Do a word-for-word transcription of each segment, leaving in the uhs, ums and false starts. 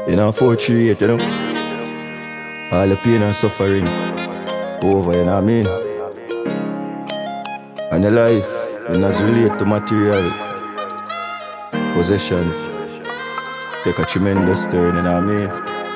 You know, four three eight, you know. All the pain and suffering over, you know what I mean? And your life, when it's related to material possession, take a tremendous turn, you know what I mean?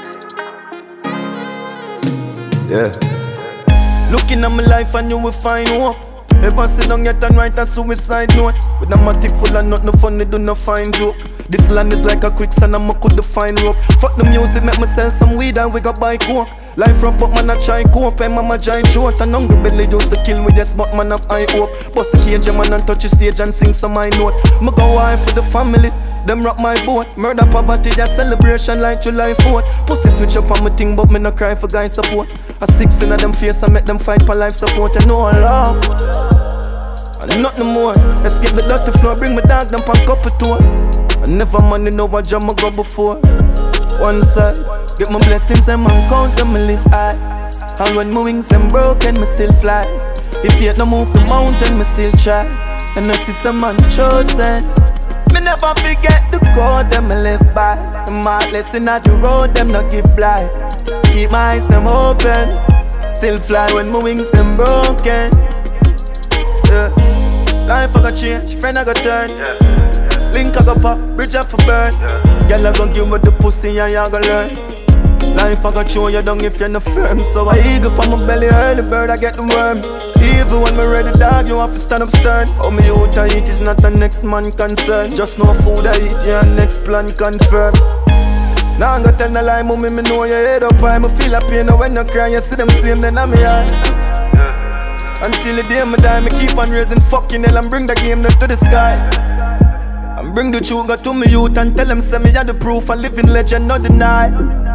Yeah. Looking at my life and you will find hope. Ever sit down yet and write a suicide note? With a matic full of nothing funny, do not find joke. This land is like a quicksand and I could find rope. Fuck the music, make me sell some weed and we got buy coke. Life rough but man I try cope, and mama giant short. And hungry belly used to kill me, yes but man have high hope. Bust the cage man and touch the stage and sing some high note. Me go high for the family, them rock my boat. Murder poverty, a celebration like July fourth. Pussy switch up on me thing but me no cry for guy support. A sixteen of them face and make them fight for life support. And no love and nothing more. Escape the dirty floor, bring my dog them pan cup of tour. I never money know what job I go before. One side, get my blessings and man count them, me live high. And when my wings them broken, me still fly. If yet no move the mountain, me still try. And I see some man chosen. Me never forget the code them me live by. My lesson at the road, them not give blind. Keep my eyes them open. Still fly when my wings them broken. Yeah. Life I got change, friend I got turn. Link I got pop, bridge I for burn. Girl I gon' give me the pussy and you gon' learn. Life I got show you down if you're not firm. So I eagle on my belly, early bird I get the worm. Even when me ready dog, you have to stand up stern. Oh me out I eat is not the next man concern. Just no food I eat, yeah, next plan confirm. Now I'm gonna tell no lie, mommy, me know your head up high. Me feel a pain when you cry, you see them flame, then I'm eye. Until the day me die, me keep on raising fucking hell and bring the game down to the sky. And bring the sugar to me youth and tell them say me are the proof a living legend, not deny.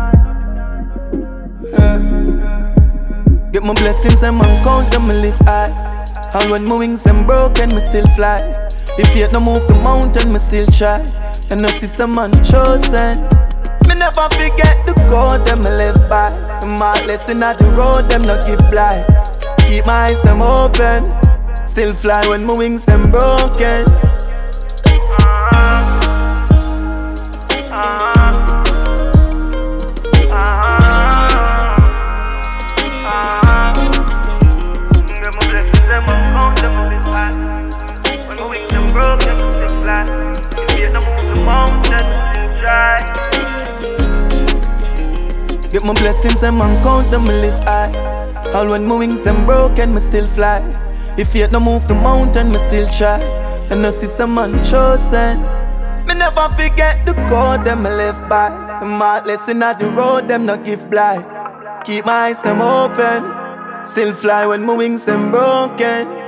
Yeah. Get my blessings and man count them, me live high. And when my wings them broken, me still fly. If yet no move the mountain, me still try. And I see some man chosen. Me never forget the code them me live by. My lesson at the road, them not give blind. Keep my eyes them open. Still fly when my wings them broken. Get my blessings and man count them, me live high. All when my wings them broken, me still fly. If yet no move the mountain, me still try. And I see some man chosen. Me never forget the code them me live by. My lesson at the road, them not give blind. Keep my eyes them open. Still fly when my wings them broken.